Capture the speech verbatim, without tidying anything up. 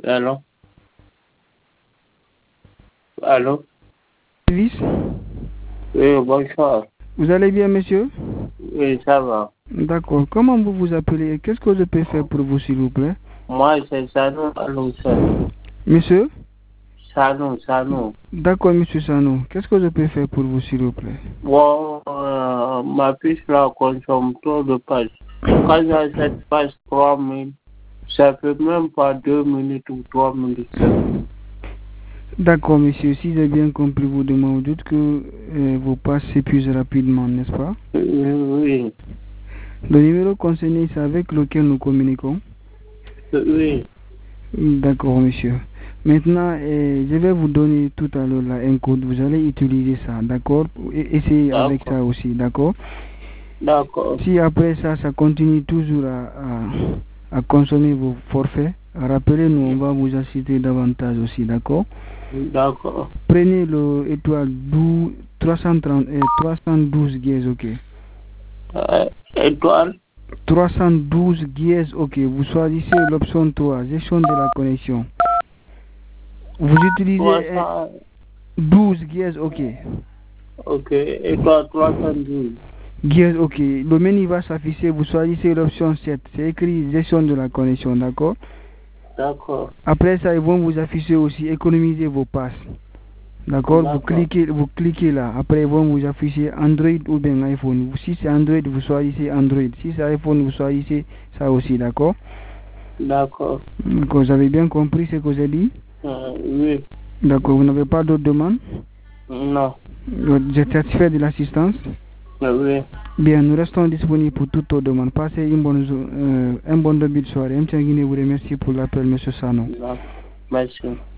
Allô? Allô? Service. Oui, bonsoir. Vous allez bien, monsieur? Oui, ça va. D'accord. Comment vous vous appelez? Qu'est-ce que je peux faire pour vous, s'il vous plaît? Moi, c'est Sanou Aloussel. Monsieur? Sanou, Sanou. D'accord, monsieur Sano. Qu'est-ce que je peux faire pour vous, s'il vous plaît? Bon, euh, ma puce là consomme trop de pages. Quand j'ai cette page trois mille, ça fait même pas deux minutes ou trois minutes. D'accord, monsieur. Si j'ai bien compris, vous demandez que euh, vos pages s'épuisent rapidement, n'est-ce pas? Oui. Le numéro concerné, c'est avec lequel nous communiquons? Oui. D'accord, monsieur. Maintenant, euh, je vais vous donner tout à l'heure là, un code. Vous allez utiliser ça, d'accord? Et essayez avec ça aussi, d'accord? D'accord. Si après ça, ça continue toujours à, à, à consommer vos forfaits, rappelez-nous, on va vous assister davantage aussi, d'accord? D'accord. Prenez le étoile trois cent trente, euh, trois cent douze dièse, ok. Euh, étoile trois cent douze dièse, ok. Vous choisissez l'option trois, gestion de la connexion. Vous utilisez euh, douze dièse, ok. Ok, étoile trois cent douze. Dièse, ok. Le menu va s'afficher, vous choisissez l'option sept. C'est écrit gestion de la connexion, d'accord? D'accord. Après ça, ils vont vous afficher aussi économiser vos passes. D'accord? Vous cliquez, vous cliquez là. Après, ils vont vous afficher Android ou bien iPhone. Si c'est Android, vous choisissez Android. Si c'est iPhone, vous choisissez ça aussi, d'accord? D'accord. Vous avez bien compris ce que j'ai dit? Euh, oui. D'accord. Vous n'avez pas d'autres demandes? Non. Vous êtes satisfait de l'assistance? Oui. Bien, nous restons disponibles pour toutes vos demandes. Passez une bonne, euh, un bon début de soirée. M. Tanguine vous remercie pour l'appel, M. Sano. Merci.